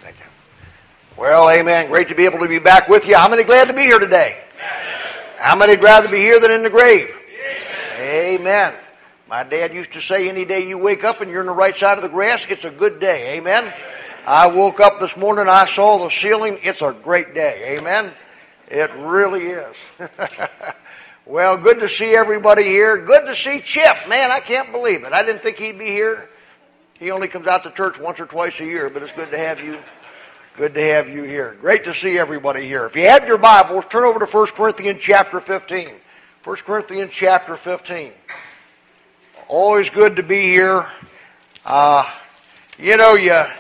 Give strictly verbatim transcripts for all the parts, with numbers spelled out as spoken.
Thank you. Well, amen. Great to be able to be back with you. How many glad to be here today? Amen. How many would rather be here than in the grave? Amen. Amen. My dad used to say, any day you wake up and you're on the right side of the grass, it's a good day. Amen. Amen. I woke up this morning, I saw the ceiling. It's a great day. Amen. It really is. Well, good to see everybody here. Good to see Chip. Man, I can't believe it. I didn't think he'd be here. He only comes out to church once or twice a year, but it's good to have you. Good to have you here. Great to see everybody here. If you have your Bibles, turn over to First Corinthians chapter fifteen. First Corinthians chapter fifteen. Always good to be here. Uh, you know, you uh,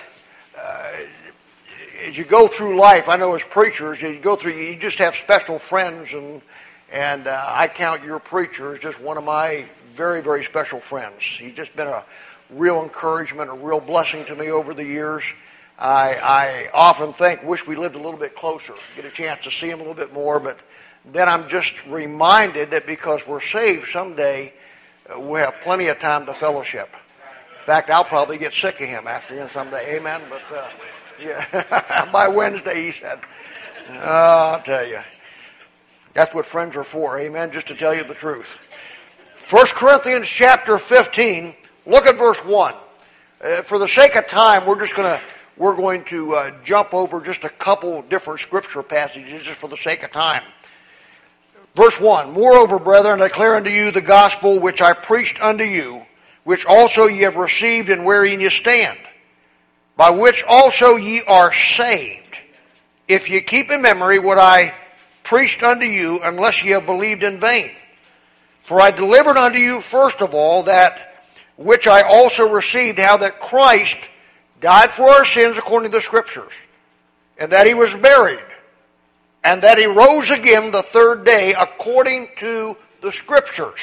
as you go through life, I know as preachers, as you go through, you just have special friends, and and uh, I count your preacher as just one of my very, very special friends. He's just been a real encouragement, a real blessing to me over the years. I, I often think, wish we lived a little bit closer, get a chance to see him a little bit more, but then I'm just reminded that because we're saved someday, uh, we'll have plenty of time to fellowship. In fact, I'll probably get sick of him after him someday, amen, but uh, yeah, by Wednesday, he said. Uh, I'll tell you, that's what friends are for, amen, just to tell you the truth. First Corinthians chapter fifteen, look at verse one. Uh, for the sake of time, we're just going to We're going to uh, jump over just a couple different scripture passages just for the sake of time. Verse one, moreover, brethren, I declare unto you the gospel which I preached unto you, which also ye have received and wherein ye stand, by which also ye are saved, if ye keep in memory what I preached unto you, unless ye have believed in vain. For I delivered unto you first of all that which I also received, how that Christ died for our sins according to the Scriptures, and that he was buried, and that he rose again the third day according to the Scriptures,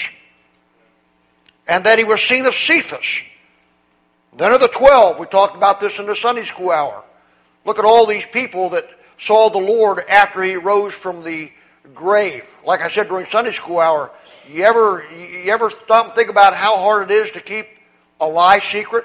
and that he was seen of Cephas, then of the twelve. We talked about this in the Sunday school hour. Look at all these people that saw the Lord after he rose from the grave. Like I said during Sunday school hour, you ever, you ever stop and think about how hard it is to keep a lie secret?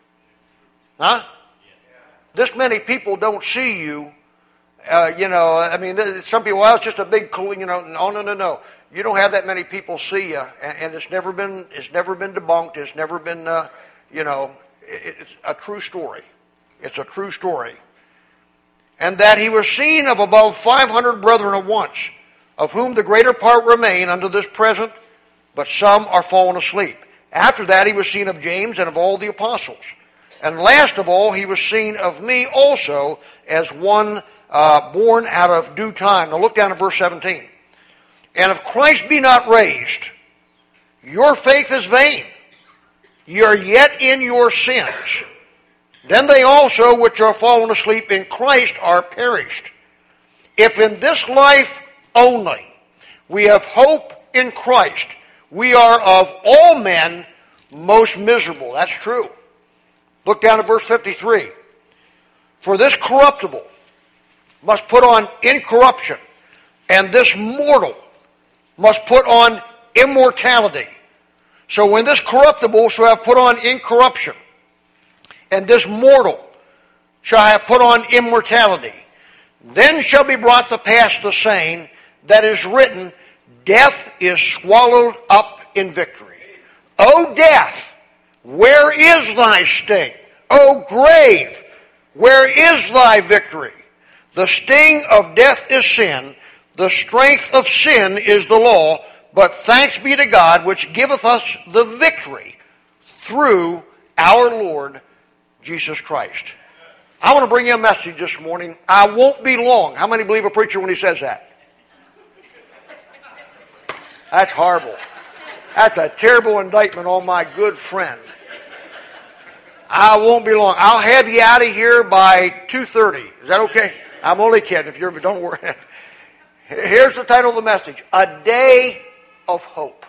Huh? This many people don't see you. Uh, you know, I mean, some people, well, it's just a big, you know, no, no, no, no. You don't have that many people see you, and, and it's never been, it's never been debunked. It's never been, uh, you know, it, it's a true story. It's a true story. And that he was seen of above five hundred brethren at once, of whom the greater part remain unto this present, but some are fallen asleep. After that, he was seen of James and of all the apostles. And last of all, he was seen of me also as one uh, born out of due time. Now look down at verse seventeen. And if Christ be not raised, your faith is vain. Ye are yet in your sins. Then they also which are fallen asleep in Christ are perished. If in this life only we have hope in Christ, we are of all men most miserable. That's true. Look down at verse fifty-three. For this corruptible must put on incorruption, and this mortal must put on immortality. So when this corruptible shall have put on incorruption, and this mortal shall have put on immortality, then shall be brought to pass the saying that is written, death is swallowed up in victory. O death, where is thy sting? O grave, where is thy victory? The sting of death is sin, the strength of sin is the law, but thanks be to God which giveth us the victory through our Lord Jesus Christ. I want to bring you a message this morning. I won't be long. How many believe a preacher when he says that? That's horrible. That's a terrible indictment on my good friend. I won't be long. I'll have you out of here by two thirty. Is that okay? I'm only kidding. If you're, don't worry. Here's the title of the message: A Day of Hope.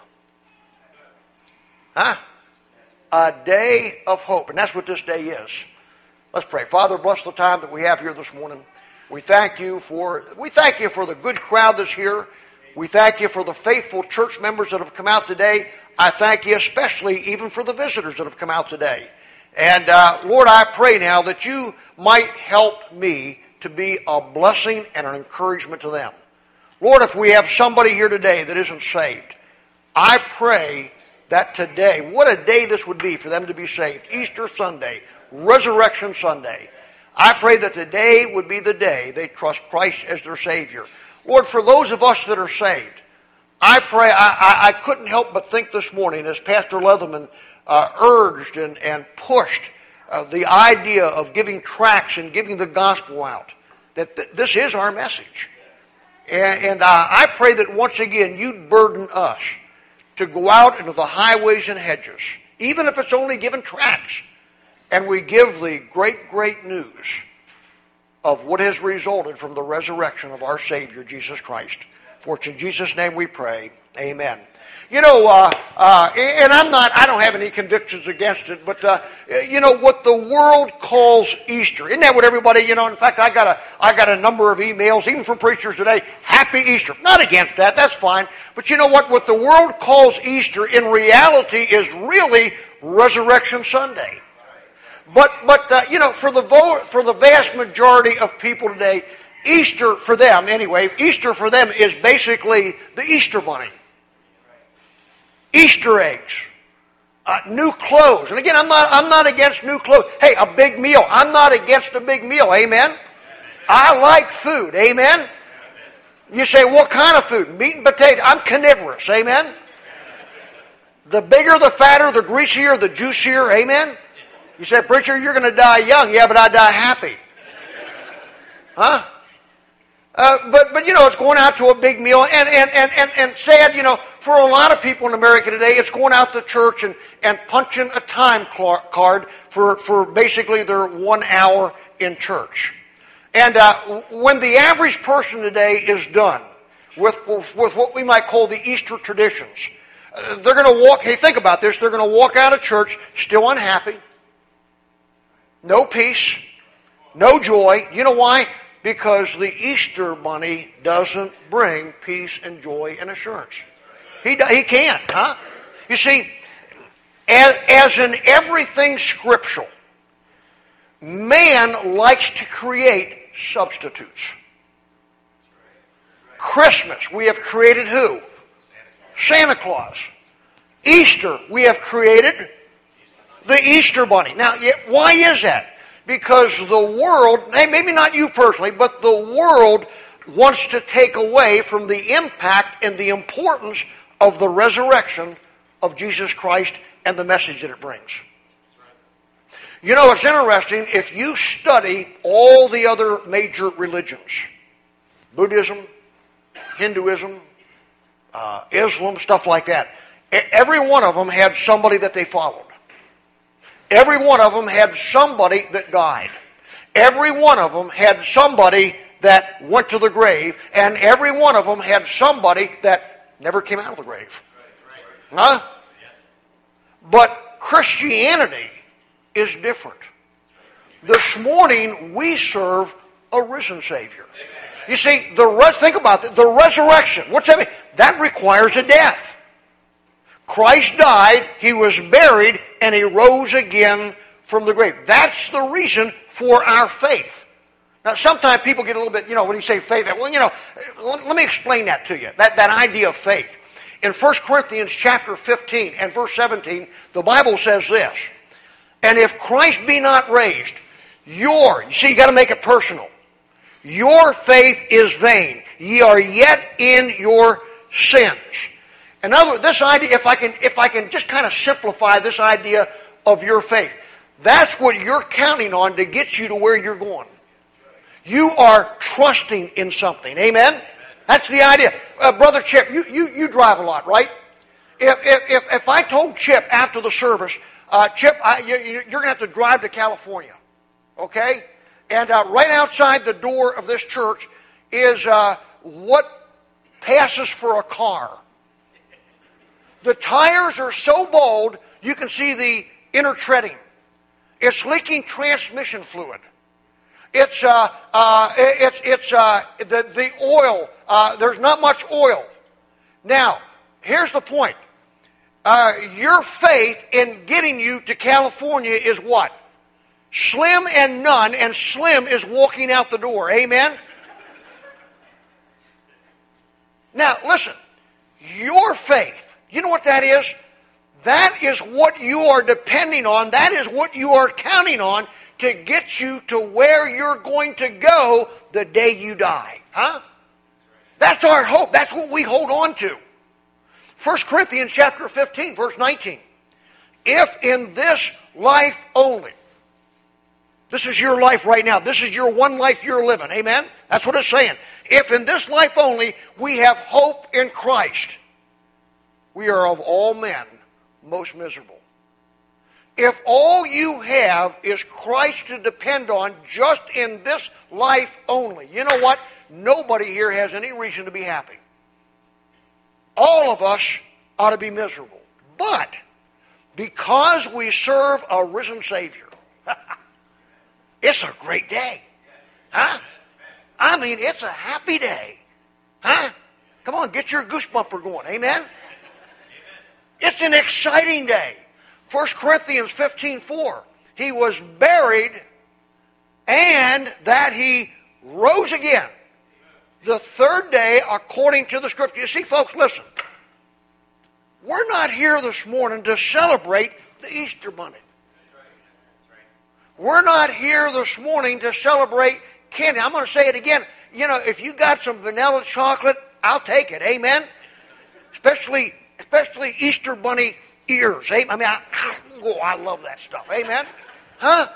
Huh? A day of hope, and that's what this day is. Let's pray. Father, bless the time that we have here this morning. We thank you for we thank you for the good crowd that's here. We thank you for the faithful church members that have come out today. I thank you especially even for the visitors that have come out today. And uh, Lord, I pray now that you might help me to be a blessing and an encouragement to them. Lord, if we have somebody here today that isn't saved, I pray that today, what a day this would be for them to be saved. Easter Sunday, Resurrection Sunday. I pray that today would be the day they trust Christ as their Savior. Lord, for those of us that are saved, I pray, I, I, I couldn't help but think this morning as Pastor Leatherman uh, urged and, and pushed uh, the idea of giving tracts and giving the gospel out, that th- this is our message. And, and uh, I pray that once again you'd burden us to go out into the highways and hedges, even if it's only giving tracts, and we give the great, great news of what has resulted from the resurrection of our Savior, Jesus Christ. For it's in Jesus' name we pray. Amen. You know, uh, uh, and I'm not, I don't have any convictions against it, but, uh, you know, what the world calls Easter, isn't that what everybody, you know, in fact, I got a, I got a number of emails, even from preachers today, Happy Easter. Not against that, that's fine. But you know what, what the world calls Easter in reality is really Resurrection Sunday. But, but uh, you know, for the vo- for the vast majority of people today, Easter for them, anyway, Easter for them is basically the Easter bunny. Easter eggs, uh, new clothes. And again, I'm not, I'm not against new clothes. Hey, a big meal. I'm not against a big meal. Amen? I like food. Amen? You say, what kind of food? Meat and potato. I'm carnivorous. Amen? The bigger, the fatter, the greasier, the juicier. Amen? You say, preacher, you're going to die young. Yeah, but I die happy. Huh? Uh, but, but, you know, it's going out to a big meal. And, and, and, and, and sad, you know, for a lot of people in America today, it's going out to church and, and punching a time card for, for basically their one hour in church. And uh, when the average person today is done with, with what we might call the Easter traditions, uh, they're going to walk, hey, think about this, they're going to walk out of church still unhappy, no peace, no joy. You know why? Because the Easter bunny doesn't bring peace and joy and assurance. He, he can't, huh? You see, as, as in everything scriptural, man likes to create substitutes. Christmas, we have created who? Santa Claus. Easter, we have created the Easter bunny. Now, why is that? Because the world, maybe not you personally, but the world wants to take away from the impact and the importance of the resurrection of Jesus Christ and the message that it brings. You know, it's interesting, if you study all the other major religions, Buddhism, Hinduism, uh, Islam, stuff like that, every one of them had somebody that they followed. Every one of them had somebody that died. Every one of them had somebody that went to the grave, and every one of them had somebody that never came out of the grave. Huh? But Christianity is different. This morning, we serve a risen Savior. You see, the res- think about it, the resurrection. What's that mean? That requires a death. Christ died, He was buried, and He rose again from the grave. That's the reason for our faith. Now, sometimes people get a little bit, you know, when you say faith, well, you know, let, let me explain that to you, that, that idea of faith. In First Corinthians chapter fifteen and verse seventeen, the Bible says this, and if Christ be not raised, your, you see, you got to make it personal, your faith is vain. Ye are yet in your sins. In other words, this idea, if I can, if I can just kind of simplify this idea of your faith, that's what you're counting on to get you to where you're going. You are trusting in something. Amen? That's the idea. Uh, Brother Chip, you, you, you drive a lot, right? If, if, if, if I told Chip after the service, uh, Chip, I, you, you're going to have to drive to California, okay? And uh, right outside the door of this church is uh, what passes for a car. The tires are so bald, you can see the inner treading. It's leaking transmission fluid. It's uh, uh, it's it's uh, the the oil. Uh, there's not much oil. Now, here's the point. uh, your faith in getting you to California is what? Slim and none, and slim is walking out the door. Amen? Now, listen. Your faith, you know what that is? That is what you are depending on. That is what you are counting on to get you to where you're going to go the day you die. Huh? That's our hope. That's what we hold on to. First Corinthians chapter fifteen, verse nineteen. If in this life only, this is your life right now. This is your one life you're living. Amen? That's what it's saying. If in this life only we have hope in Christ, we are of all men most miserable. If all you have is Christ to depend on just in this life only, you know what? Nobody here has any reason to be happy. All of us ought to be miserable. But because we serve a risen Savior, it's a great day. Huh? I mean, it's a happy day. Huh? Come on, get your goosebumper going. Amen? It's an exciting day. First Corinthians fifteen four. He was buried and that he rose again the third day according to the Scripture. You see, folks, listen. We're not here this morning to celebrate the Easter Bunny. We're not here this morning to celebrate candy. I'm going to say it again. You know, if you got some vanilla chocolate, I'll take it. Amen? Especially, especially Easter Bunny ears. Amen? I mean, I, oh, I love that stuff. Amen? Huh?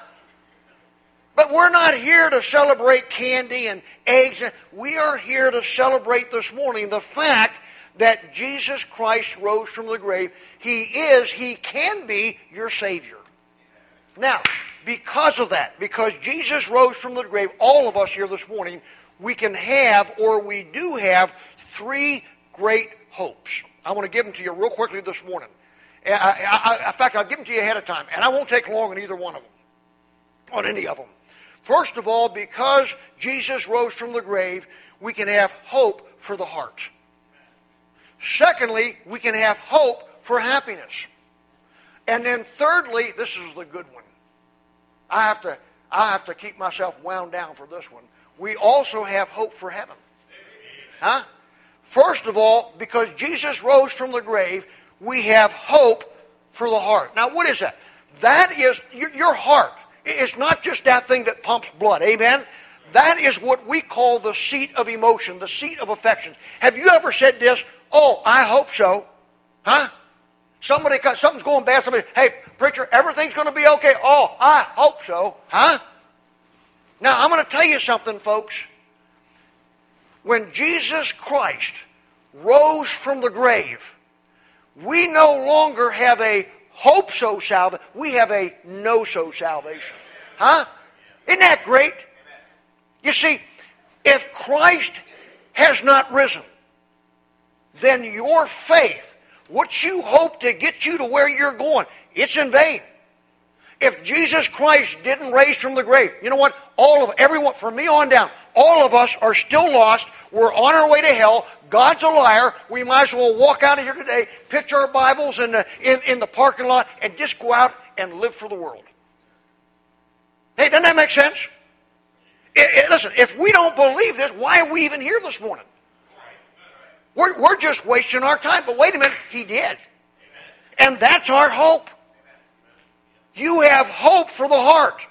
But we're not here to celebrate candy and eggs. We are here to celebrate this morning the fact that Jesus Christ rose from the grave. He is, He can be your Savior. Now, because of that, because Jesus rose from the grave, all of us here this morning, we can have, or we do have, three great hopes. I want to give them to you real quickly this morning. I, I, I, in fact, I'll give them to you ahead of time, and I won't take long on either one of them, on any of them. First of all, because Jesus rose from the grave, we can have hope for the heart. Secondly, we can have hope for happiness. And then thirdly, this is the good one. I have to, I have to keep myself wound down for this one. We also have hope for heaven. Huh? First of all, because Jesus rose from the grave, we have hope for the heart. Now, what is that? That is your, your heart. It's not just that thing that pumps blood. Amen? That is what we call the seat of emotion, the seat of affection. Have you ever said this? Oh, I hope so. Huh? Somebody, something's going bad. Somebody, hey, preacher, everything's going to be okay. Oh, I hope so. Huh? Now, I'm going to tell you something, folks. When Jesus Christ rose from the grave, we no longer have a hope-so salvation. We have a no-so salvation. Huh? Isn't that great? You see, if Christ has not risen, then your faith, what you hope to get you to where you're going, it's in vain. If Jesus Christ didn't raise from the grave, you know what? All of everyone, from me on down, all of us are still lost. We're on our way to hell. God's a liar. We might as well walk out of here today, pitch our Bibles in the, in, in the parking lot, and just go out and live for the world. Hey, doesn't that make sense? It, it, listen, if we don't believe this, why are we even here this morning? We're, we're just wasting our time. But wait a minute, He did. And that's our hope. You have hope for the heart.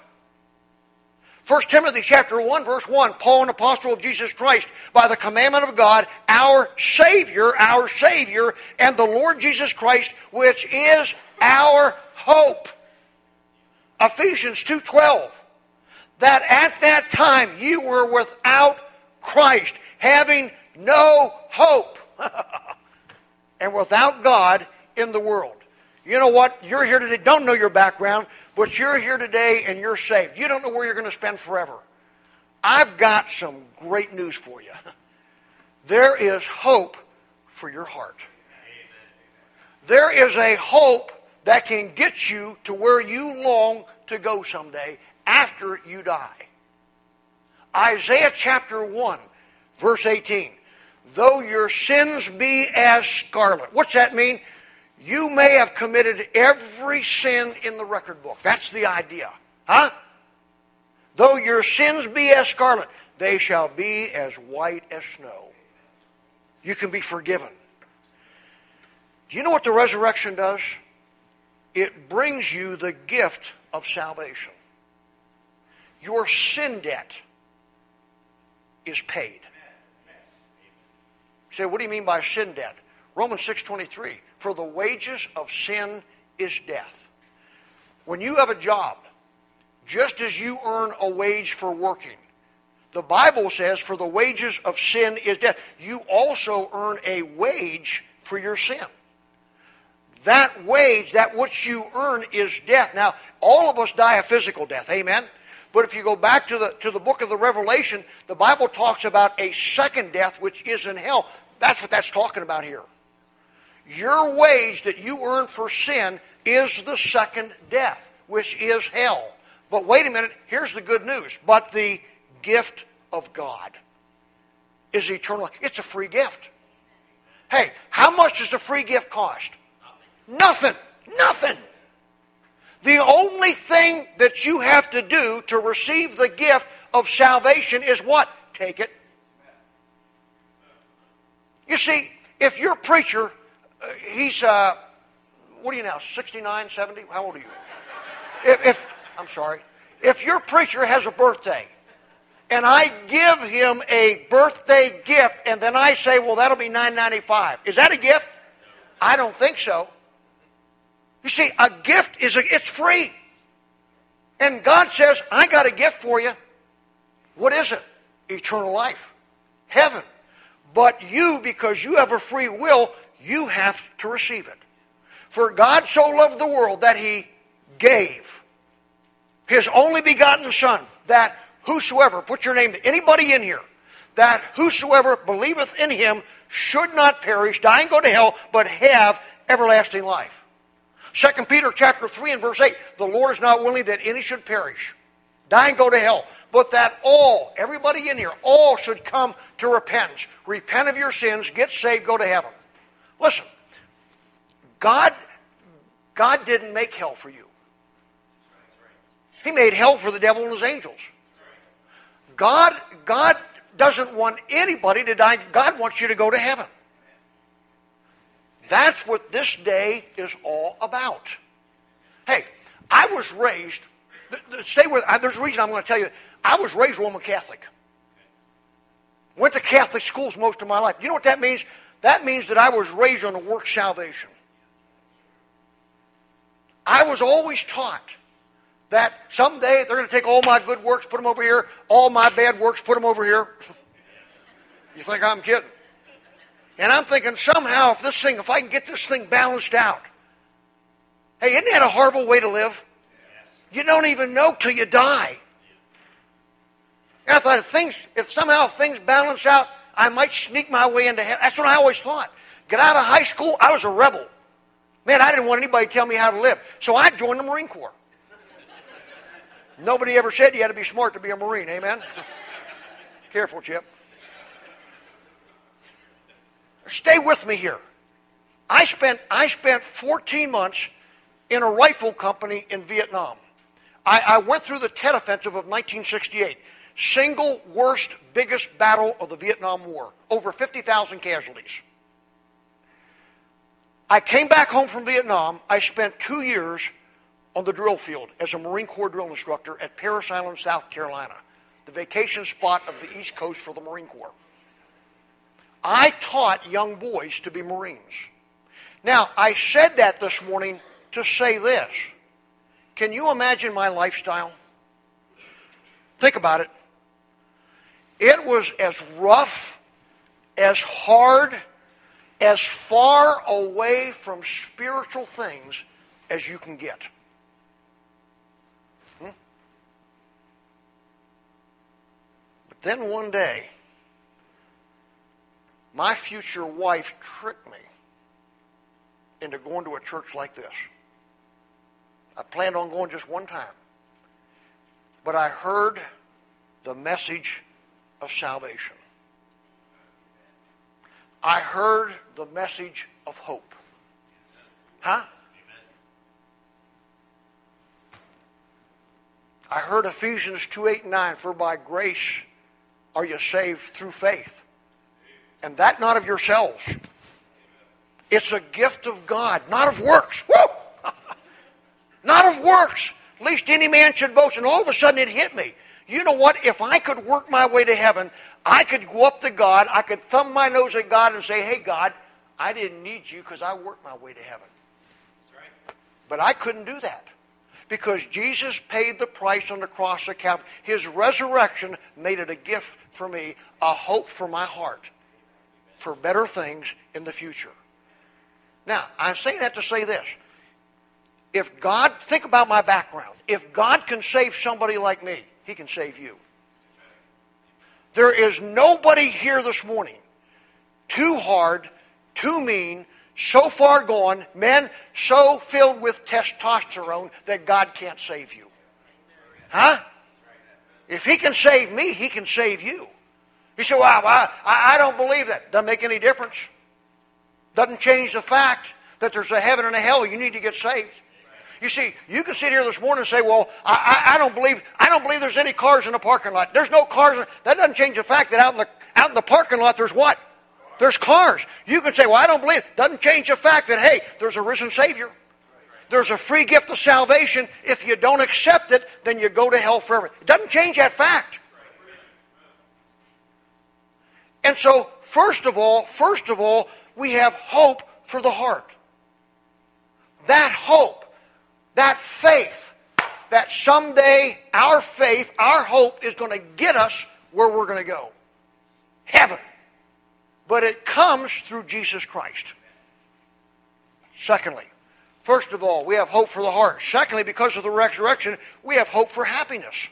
First Timothy chapter one, verse one, Paul, an apostle of Jesus Christ, by the commandment of God, our Savior, our Savior, and the Lord Jesus Christ, which is our hope. Ephesians two twelve, that at that time you were without Christ, having no hope, and without God in the world. You know what? You're here today, don't know your background, but you're here today and you're saved. You don't know where you're going to spend forever. I've got some great news for you. There is hope for your heart. There is a hope that can get you to where you long to go someday after you die. Isaiah chapter one, verse eighteen. Though your sins be as scarlet. What's that mean? You may have committed every sin in the record book. That's the idea. Huh? Though your sins be as scarlet, they shall be as white as snow. You can be forgiven. Do you know what the resurrection does? It brings you the gift of salvation. Your sin debt is paid. You say, what do you mean by sin debt? Romans six twenty-three. For the wages of sin is death. When you have a job, just as you earn a wage for working, the Bible says for the wages of sin is death. You also earn a wage for your sin. That wage, that which you earn, is death. Now, all of us die a physical death, amen? But if you go back to the, to the book of the Revelation, the Bible talks about a second death, which is in hell. That's what that's talking about here. Your wage that you earn for sin is the second death, which is hell. But wait a minute, here's the good news. But the gift of God is eternal. It's a free gift. Hey, how much does a free gift cost? Nothing. Nothing. The only thing that you have to do to receive the gift of salvation is what? Take it. You see, if your preacher, uh, he's, uh, what are you now, sixty-nine, seventy? How old are you? If, if I'm sorry. If your preacher has a birthday, and I give him a birthday gift, and then I say, well, that'll be nine ninety-five. Is that a gift? I don't think so. You see, a gift is a, it's free. And God says, I got a gift for you. What is it? Eternal life. Heaven. But you, because you have a free will, you have to receive it. For God so loved the world that He gave His only begotten Son, that whosoever, put your name, anybody in here, that whosoever believeth in Him should not perish, die and go to hell, but have everlasting life. Second Peter chapter three and verse eight, the Lord is not willing that any should perish, die and go to hell, but that all, everybody in here, all should come to repentance. Repent of your sins, get saved, go to heaven. Listen, God, God didn't make hell for you. He made hell for the devil and his angels. God, God doesn't want anybody to die. God wants you to go to heaven. That's what this day is all about. Hey, I was raised, stay with, there's a reason I'm going to tell you, I was raised Roman Catholic. Went to Catholic schools most of my life. You know what that means? That means that I was raised on the work salvation. I was always taught that someday they're going to take all my good works, put them over here, all my bad works, put them over here. You think I'm kidding? And I'm thinking somehow if this thing, if I can get this thing balanced out. Hey, isn't that a horrible way to live? You don't even know till you die. And I thought if things, if somehow things balance out, I might sneak my way into heaven. That's what I always thought. Get out of high school, I was a rebel. Man, I didn't want anybody to tell me how to live. So I joined the Marine Corps. Nobody ever said you had to be smart to be a Marine, amen? Careful, Chip. Stay with me here. I spent, I spent fourteen months in a rifle company in Vietnam. I, I went through the Tet Offensive of nineteen sixty-eight. Single worst, biggest battle of the Vietnam War. Over fifty thousand casualties. I came back home from Vietnam. I spent two years on the drill field as a Marine Corps drill instructor at Parris Island, South Carolina, the vacation spot of the East Coast for the Marine Corps. I taught young boys to be Marines. Now, I said that this morning to say this. Can you imagine my lifestyle? Think about it. It was as rough, as hard, as far away from spiritual things as you can get. Hmm? But then one day, my future wife tricked me into going to a church like this. I planned on going just one time. But I heard the message of salvation. I heard the message of hope. Huh? I heard Ephesians two, eight, and nine, for by grace are you saved through faith. And that not of yourselves. It's a gift of God, not of works. Woo! Not of works. Least any man should boast. And all of a sudden it hit me. You know what? If I could work my way to heaven, I could go up to God, I could thumb my nose at God and say, hey, God, I didn't need you because I worked my way to heaven. But I couldn't do that. Because Jesus paid the price on the cross of Calvary. His resurrection made it a gift for me, a hope for my heart, for better things in the future. Now, I'm saying that to say this. If God, think about my background. If God can save somebody like me, He can save you. There is nobody here this morning too hard, too mean, so far gone, men so filled with testosterone that God can't save you. Huh? If He can save me, He can save you. You say, well, I, I don't believe that. Doesn't make any difference. Doesn't change the fact that there's a heaven and a hell. You need to get saved. You see, you can sit here this morning and say, well, I, I, I don't believe I don't believe there's any cars in the parking lot. There's no cars. That doesn't change the fact that out in the out in the parking lot there's what? There's cars. You can say, well, I don't believe it. Doesn't change the fact that, hey, there's a risen Savior. There's a free gift of salvation. If you don't accept it, then you go to hell forever. It doesn't change that fact. And so, first of all, first of all, we have hope for the heart. That hope, that faith, that someday our faith, our hope is going to get us where we're going to go. Heaven. But it comes through Jesus Christ. Secondly, first of all, we have hope for the heart. Secondly, because of the resurrection, we have hope for happiness.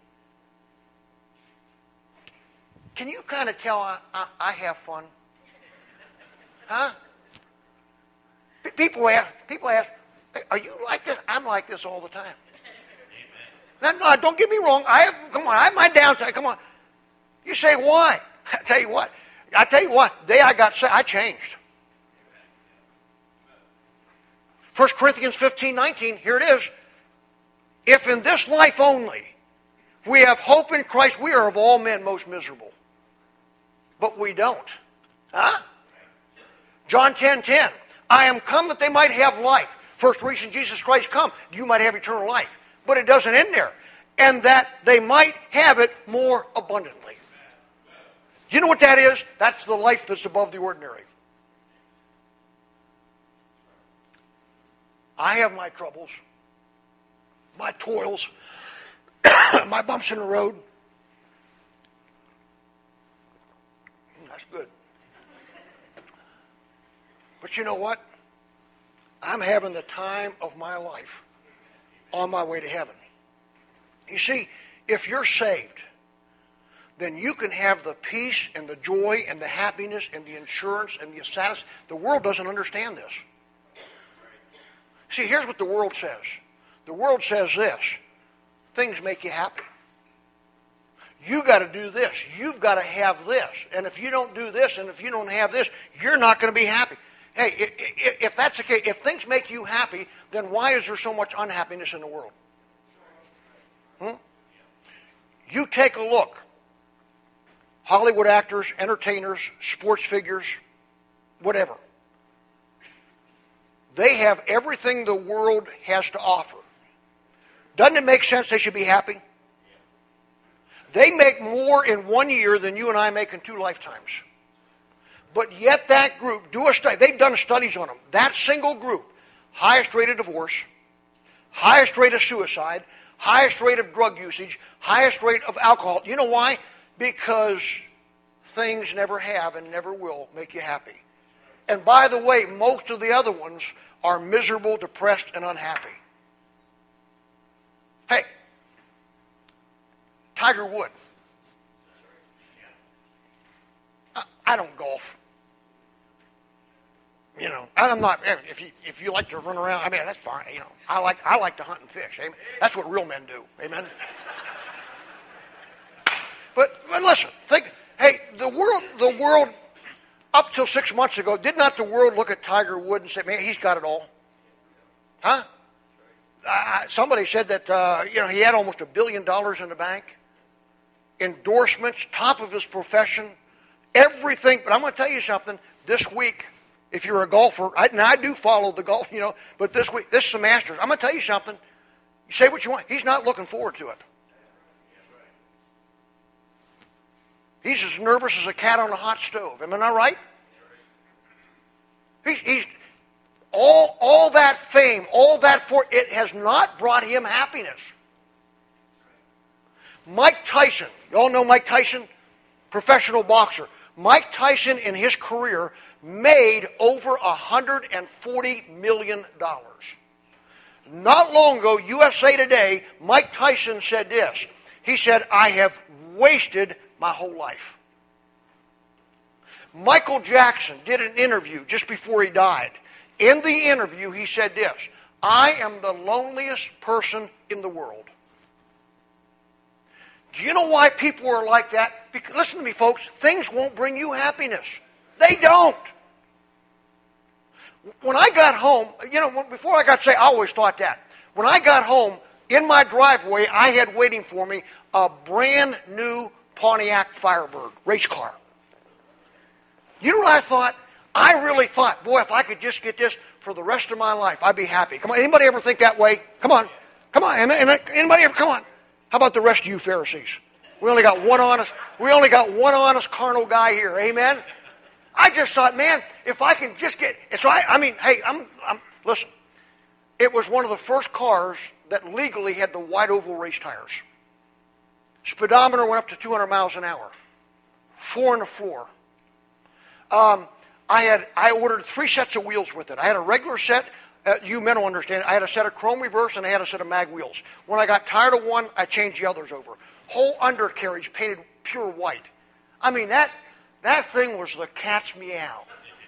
Can you kind of tell I, I, I have fun? Huh? People ask, people ask, are you like this? I'm like this all the time. Now, no, don't get me wrong. I have, come on, I have my downside. Come on. You say, why? I tell you what. I tell you what, the day I got saved, I changed. First Corinthians fifteen, nineteen, here it is. If in this life only we have hope in Christ, we are of all men most miserable. But we don't. Huh? John ten, ten. I am come that they might have life. First reason Jesus Christ come, you might have eternal life. But it doesn't end there. And that they might have it more abundantly. You know what that is? That's the life that's above the ordinary. I have my troubles, my toils, my bumps in the road. That's good. But you know what? I'm having the time of my life on my way to heaven. You see, if you're saved, then you can have the peace and the joy and the happiness and the insurance and the status. The world doesn't understand this. See, here's what the world says. The world says this. Things make you happy. You got to do this. You've got to have this. And if you don't do this and if you don't have this, you're not going to be happy. Hey, if that's the case, if things make you happy, then why is there so much unhappiness in the world? Hmm? You take a look. Hollywood actors, entertainers, sports figures, whatever. They have everything the world has to offer. Doesn't it make sense they should be happy? They make more in one year than you and I make in two lifetimes. But yet that group, do a study, they've done studies on them. That single group, highest rate of divorce, highest rate of suicide, highest rate of drug usage, highest rate of alcohol. You know why? Because things never have and never will make you happy. And by the way, most of the other ones are miserable, depressed, and unhappy. Hey, Tiger Woods. I, I don't golf. You know, I'm not. If you if you like to run around, I mean that's fine. You know, I like I like to hunt and fish. Amen. That's what real men do. Amen. But but listen, think. Hey, the world the world up till six months ago, did not the world look at Tiger Woods and say, man, he's got it all? Huh? Uh, somebody said that uh, you know he had almost a billion dollars in the bank, endorsements, top of his profession, everything. But I'm going to tell you something. This week, if you're a golfer, I, and I do follow the golf, you know, but this week, this is the Masters. I'm going to tell you something. You say what you want. He's not looking forward to it. He's as nervous as a cat on a hot stove. Am I not right? He's, he's all, all that fame, all that for it has not brought him happiness. Mike Tyson, you all know Mike Tyson, professional boxer. Mike Tyson in his career made over one hundred forty million dollars. Not long ago, U S A Today, Mike Tyson said this. He said, I have wasted my whole life. Michael Jackson did an interview just before he died. In the interview, he said this, I am the loneliest person in the world. Do you know why people are like that? Because, listen to me, folks, things won't bring you happiness. They don't. When I got home, you know, before I got saved, I always thought that. When I got home, in my driveway, I had waiting for me a brand new Pontiac Firebird race car. You know what I thought? I really thought, boy, if I could just get this for the rest of my life, I'd be happy. Come on, anybody ever think that way? Come on. Come on. Anybody ever? Come on. How about the rest of you Pharisees? We only got one honest, we only got one honest carnal guy here. Amen? I just thought, man, if I can just get, so I, I mean, hey, I'm, I'm, listen, it was one of the first cars that legally had the wide oval race tires. Speedometer went up to two hundred miles an hour. Four on the floor. Um, I had, I ordered three sets of wheels with it. I had a regular set, uh, you men will understand, I had a set of chrome reverse and I had a set of mag wheels. When I got tired of one, I changed the others over. Whole undercarriage painted pure white. I mean, that, that thing was the cat's meow.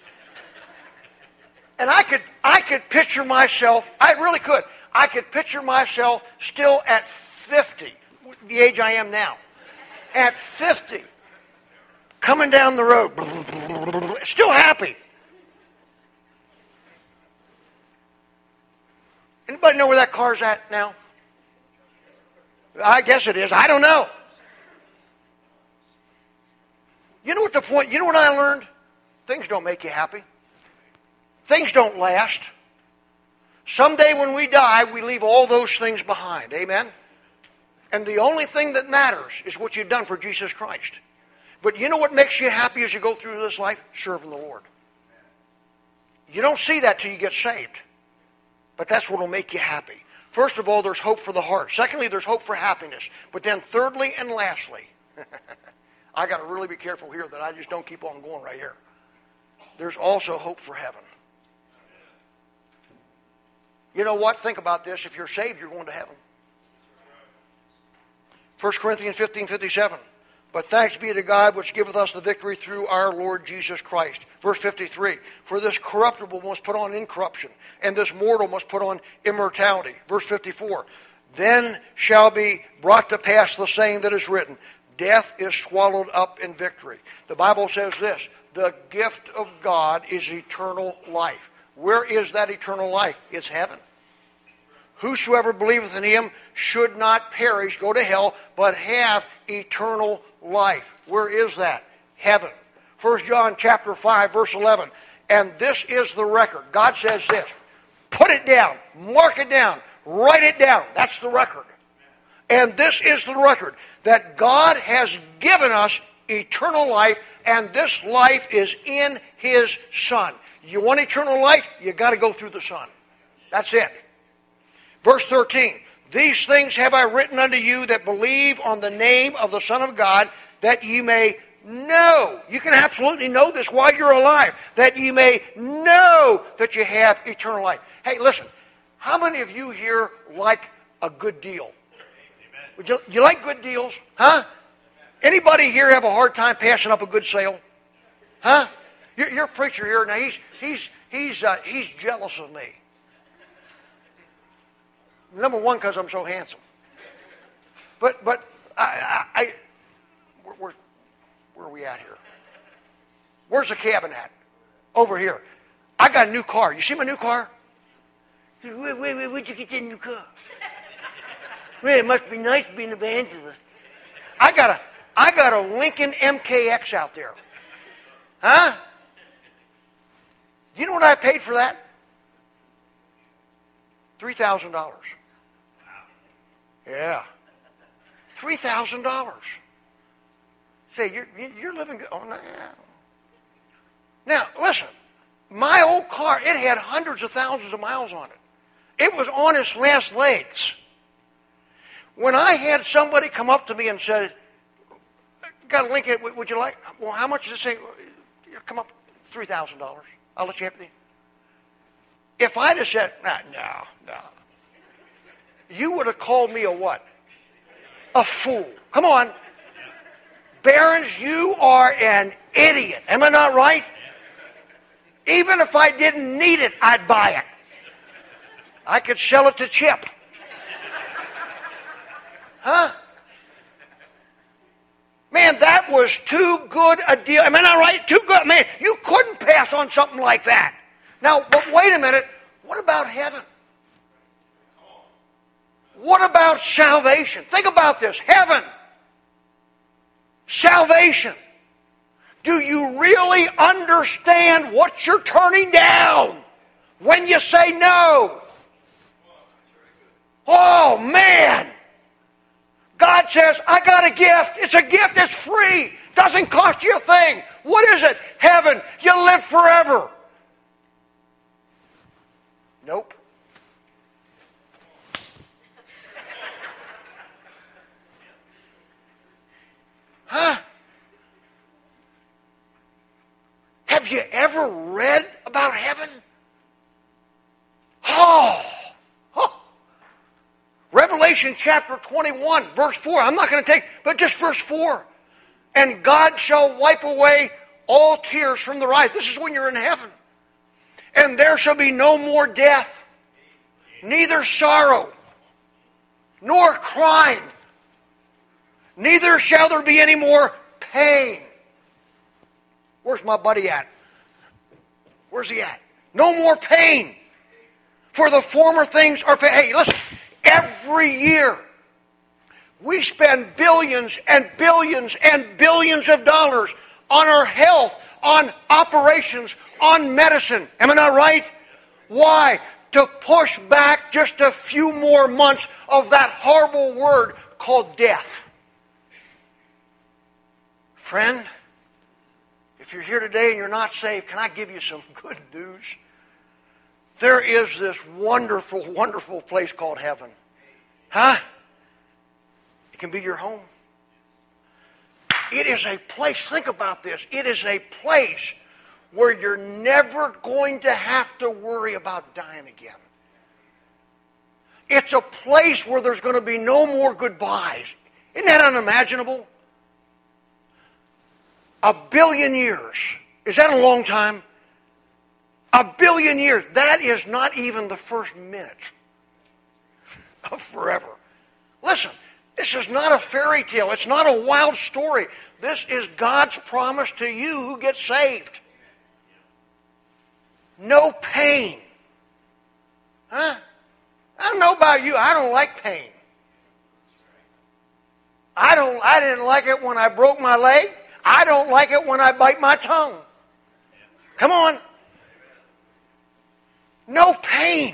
And I could, I could picture myself, I really could, I could picture myself still at fifty, the age I am now. At fifty, coming down the road, still happy. Anybody know where that car's at now? I guess it is. I don't know. You know what the point, you know what I learned? Things don't make you happy. Things don't last. Someday when we die, we leave all those things behind. Amen? And the only thing that matters is what you've done for Jesus Christ. But you know what makes you happy as you go through this life? Serving the Lord. You don't see that till you get saved. But that's what will make you happy. First of all, there's hope for the heart. Secondly, there's hope for happiness. But then thirdly and lastly, I got to really be careful here that I just don't keep on going right here. There's also hope for heaven. You know what? Think about this. If you're saved, you're going to heaven. First Corinthians fifteen fifty-seven. But thanks be to God which giveth us the victory through our Lord Jesus Christ. Verse fifty-three. For this corruptible must put on incorruption, and this mortal must put on immortality. Verse fifty-four. Then shall be brought to pass the saying that is written, death is swallowed up in victory. The Bible says this, the gift of God is eternal life. Where is that eternal life? It's heaven. Whosoever believeth in him should not perish, go to hell, but have eternal life. Where is that? Heaven. First John chapter five, verse eleven. And this is the record. God says this. Put it down. Mark it down. Write it down. That's the record. And this is the record. That God has given us eternal life, and this life is in his Son. You want eternal life? You got to go through the Son. That's it. Verse thirteen, these things have I written unto you that believe on the name of the Son of God, that ye may know. You can absolutely know this while you're alive. That ye may know that you have eternal life. Hey, listen, how many of you here like a good deal? Would you, you like good deals? Huh? Anybody here have a hard time passing up a good sale? Huh? Your, your preacher here, now he's, he's, he's, uh, he's jealous of me. Number one, because I'm so handsome. But but I, I, I where, where, where are we at here? Where's the cabin at? Over here. I got a new car. You see my new car? Said, wait, wait, wait, where'd you get that new car? Man, it must be nice being an evangelist. I got a, I got a Lincoln M K X out there. Huh? Do you know what I paid for that? three thousand dollars. Yeah. three thousand dollars. Say, you're, you're living good. Oh, no. Now, listen. My old car, it had hundreds of thousands of miles on it. It was on its last legs. When I had somebody come up to me and said, got a Lincoln, would you like, well, how much does this say? Come up, three thousand dollars. I'll let you have it. If I'd have said, nah, no, no, you would have called me a what? A fool. Come on. Barons, you are an idiot. Am I not right? Even if I didn't need it, I'd buy it. I could sell it to Chip. Huh? Man, that was too good a deal. Am I not right? Too good. Man, you couldn't pass on something like that. Now, but wait a minute. What about heaven? What about salvation? Think about this. Heaven. Salvation. Do you really understand what you're turning down when you say no? Oh, man. God says, I got a gift. It's a gift. It's free. Doesn't cost you a thing. What is it? Heaven. You live forever. Nope. Huh? Have you ever read about heaven? Oh. oh. Revelation chapter twenty-one, verse four. I'm not going to take, but just verse four. And God shall wipe away all tears from the eyes. This is when you're in heaven. And there shall be no more death, neither sorrow, nor crying. Neither shall there be any more pain. Where's my buddy at? Where's he at? No more pain. For the former things are paid. Hey, listen. Every year, we spend billions and billions and billions of dollars on our health, on operations, on medicine. Am I not right? Why? To push back just a few more months of that horrible word called death. Friend, if you're here today and you're not saved, can I give you some good news? There is this wonderful, wonderful place called heaven. Huh? It can be your home. It is a place, think about this, it is a place where you're never going to have to worry about dying again. It's a place where there's going to be no more goodbyes. Isn't that unimaginable? A billion years. Is that a long time? A billion years. That is not even the first minute of forever. Listen, this is not a fairy tale. It's not a wild story. This is God's promise to you who get saved. No pain. Huh? I don't know about you. I don't like pain. I don't. I didn't like it when I broke my leg. I don't like it when I bite my tongue. Come on. No pain.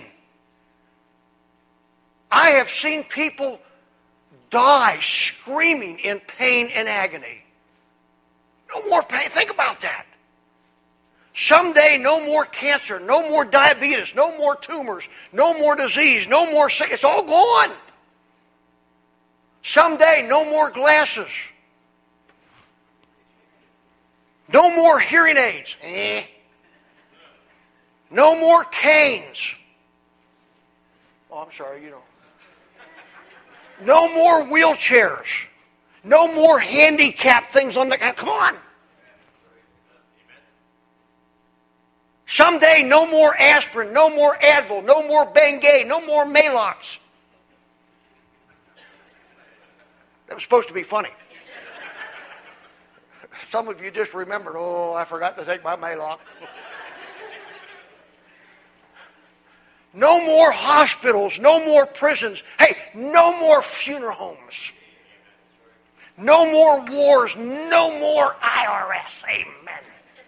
I have seen people die screaming in pain and agony. No more pain. Think about that. Someday, no more cancer, no more diabetes, no more tumors, no more disease, no more sick. It's all gone. Someday, no more glasses. No more hearing aids. Eh. No more canes. Oh, I'm sorry, you don't. No more wheelchairs. No more handicap things on the... Come on. Someday, no more aspirin, no more Advil, no more Bengay, no more Maalox. That was supposed to be funny. Some of you just remembered, oh, I forgot to take my Maalox. No more hospitals, no more prisons. Hey, no more funeral homes. No more wars, no more I R S. Amen.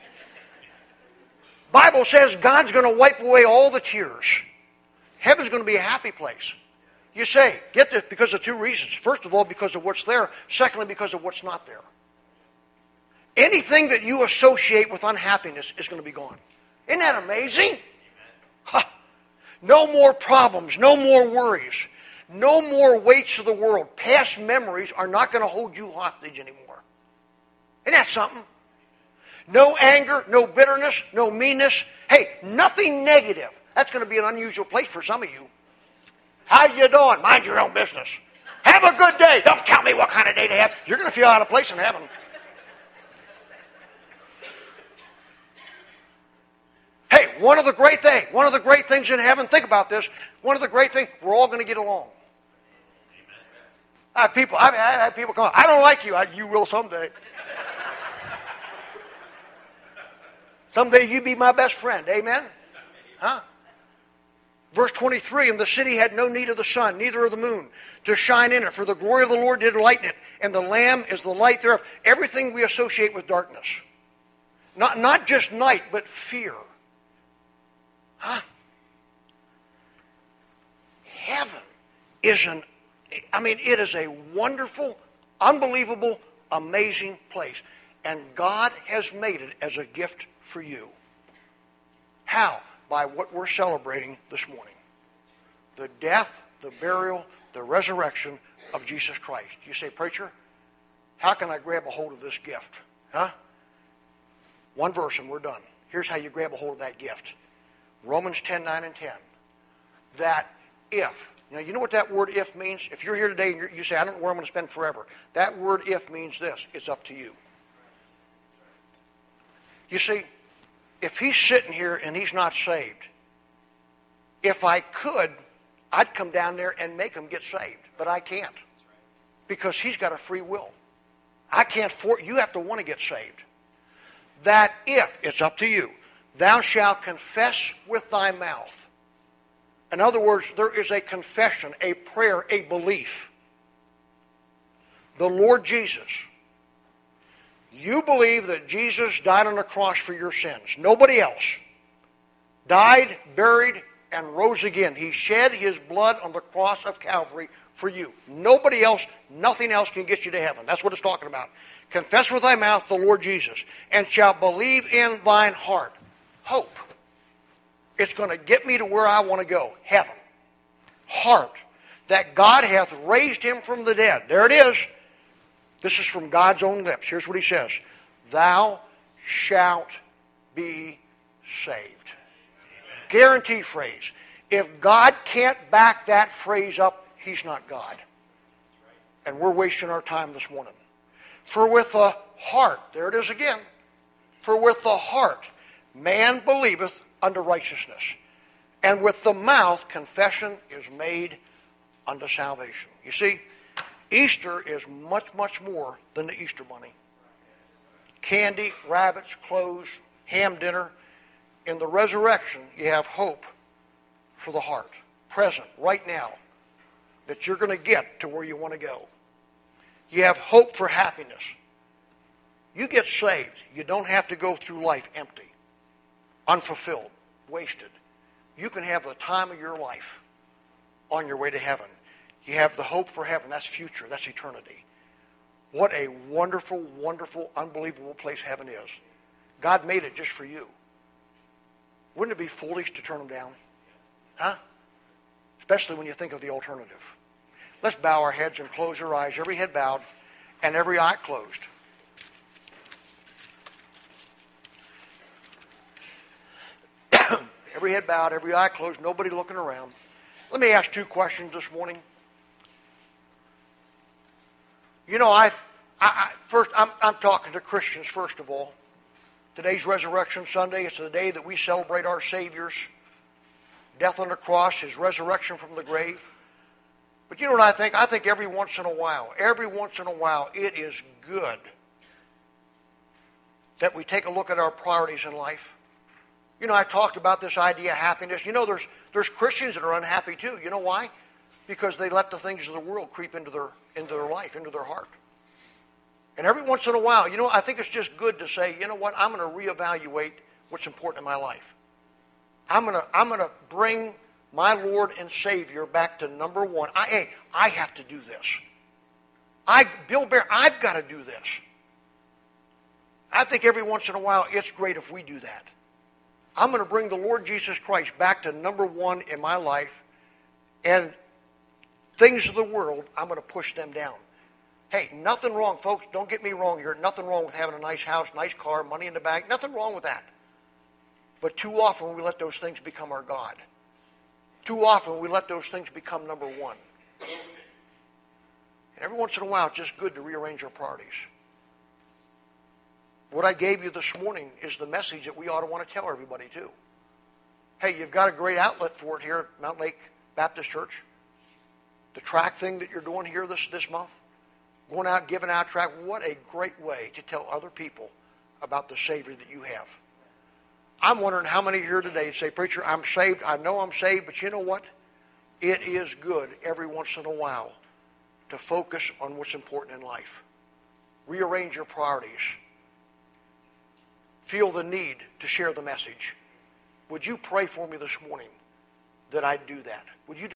Bible says God's going to wipe away all the tears. Heaven's going to be a happy place. You say, get this, because of two reasons. First of all, because of what's there. Secondly, because of what's not there. Anything that you associate with unhappiness is going to be gone. Isn't that amazing? Huh. No more problems, no more worries, no more weights of the world. Past memories are not going to hold you hostage anymore. Isn't that something? No anger, no bitterness, no meanness. Hey, nothing negative. That's going to be an unusual place for some of you. How you doing? Mind your own business. Have a good day. Don't tell me what kind of day to have. You're going to feel out of place in heaven. Hey, one of the great things, one of the great things in heaven, think about this, one of the great things, we're all going to get along. I have people, I've, I've had people come, I don't like you. I, you will someday. Someday you be my best friend. Amen? Huh? Verse twenty-three, and the city had no need of the sun, neither of the moon, to shine in it, for the glory of the Lord did lighten it, and the Lamb is the light thereof. Everything we associate with darkness. Not, not just night, but fear. Huh? Heaven is an, I mean, it is a wonderful, unbelievable, amazing place. And God has made it as a gift for you. How? By what we're celebrating this morning. The death, the burial, the resurrection of Jesus Christ. You say, preacher, how can I grab a hold of this gift? Huh? One verse and we're done. Here's how you grab a hold of that gift. Romans ten, nine, and ten. That if, you know, you know what that word if means? If you're here today and you're, you say, I don't know where I'm going to spend forever. That word if means this. It's up to you. You see, if he's sitting here and he's not saved, if I could, I'd come down there and make him get saved. But I can't. Because he's got a free will. I can't for you have to want to get saved. That if, it's up to you, thou shalt confess with thy mouth. In other words, there is a confession, a prayer, a belief. The Lord Jesus. You believe that Jesus died on the cross for your sins. Nobody else. Died, buried, and rose again. He shed his blood on the cross of Calvary for you. Nobody else, nothing else can get you to heaven. That's what it's talking about. Confess with thy mouth the Lord Jesus, and shalt believe in thine heart. Hope. It's going to get me to where I want to go. Heaven. Heart. That God hath raised him from the dead. There it is. This is from God's own lips. Here's what he says. Thou shalt be saved. Guarantee phrase. If God can't back that phrase up, he's not God. And we're wasting our time this morning. For with the heart, there it is again. For with the heart, man believeth unto righteousness. And with the mouth, confession is made unto salvation. You see, Easter is much, much more than the Easter bunny. Candy, rabbits, clothes, ham dinner. In the resurrection, you have hope for the heart. Present, right now, that you're going to get to where you want to go. You have hope for happiness. You get saved. You don't have to go through life empty, unfulfilled, wasted. You can have the time of your life on your way to heaven. You have the hope for heaven. That's future. That's eternity. What a wonderful, wonderful, unbelievable place heaven is. God made it just for you. Wouldn't it be foolish to turn them down? Huh? Especially when you think of the alternative. Let's bow our heads and close our eyes. Every head bowed and every eye closed. Every head bowed, every eye closed, nobody looking around. Let me ask two questions this morning. You know, I, I, I first I'm, I'm talking to Christians first of all. Today's Resurrection Sunday. It's the day that we celebrate our Savior's death on the cross, his resurrection from the grave. But you know what I think? I think every once in a while, every once in a while, it is good that we take a look at our priorities in life. You know, I talked about this idea of happiness. You know, there's there's Christians that are unhappy too. You know why? Because they let the things of the world creep into their into their life, into their heart. And every once in a while, you know, I think it's just good to say, you know what, I'm going to reevaluate what's important in my life. I'm going to I'm going to bring my Lord and Savior back to number one. I hey, I have to do this. I Bill Bear, I've got to do this. I think every once in a while it's great if we do that. I'm going to bring the Lord Jesus Christ back to number one in my life, and things of the world, I'm going to push them down. Hey, nothing wrong, folks. Don't get me wrong here. Nothing wrong with having a nice house, nice car, money in the bank. Nothing wrong with that. But too often we let those things become our God. Too often we let those things become number one. And every once in a while, it's just good to rearrange our priorities. What I gave you this morning is the message that we ought to want to tell everybody too. Hey, you've got a great outlet for it here at Mount Lake Baptist Church. The track thing that you're doing here this, this month, going out giving out track, what a great way to tell other people about the Savior that you have. I'm wondering how many here today say, Preacher, I'm saved. I know I'm saved, but you know what? It is good every once in a while to focus on what's important in life. Rearrange your priorities. Feel the need to share the message. Would you pray for me this morning that I'd do that? Would you